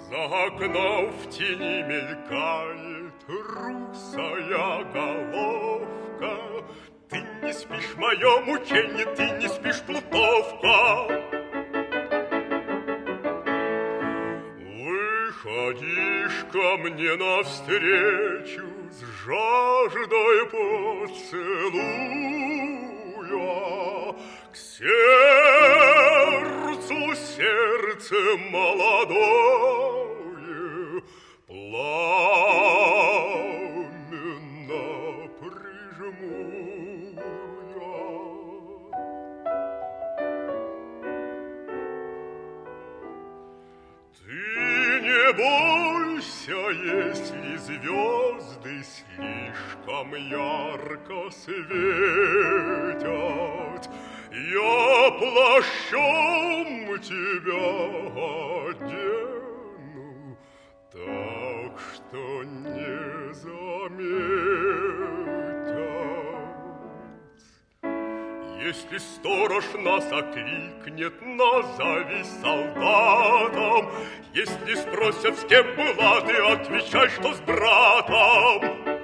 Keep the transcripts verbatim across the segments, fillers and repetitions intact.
За окном в тени мелькает русая головка. Ты не спишь, мое мученье, ты не спишь, плутовка. Выходишь ко мне навстречу с жаждой поцелуя, к сердцу сердце молодое пламенно прижму я. Ты не бойся, если звезды слишком ярко светят. Я плащом тебя одену, так что не заметят. Если сторож нас окликнет, назови солдатом. Если спросят, с кем была, ты отвечай, что с братом.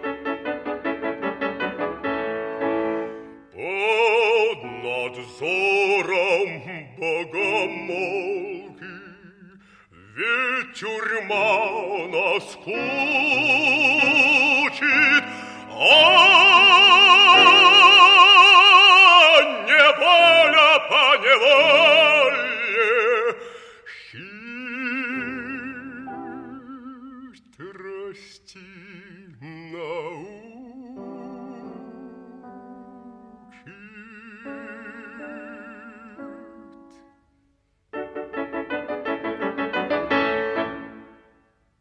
Под надзором богомолки, ведь тюрьма нас кучит. А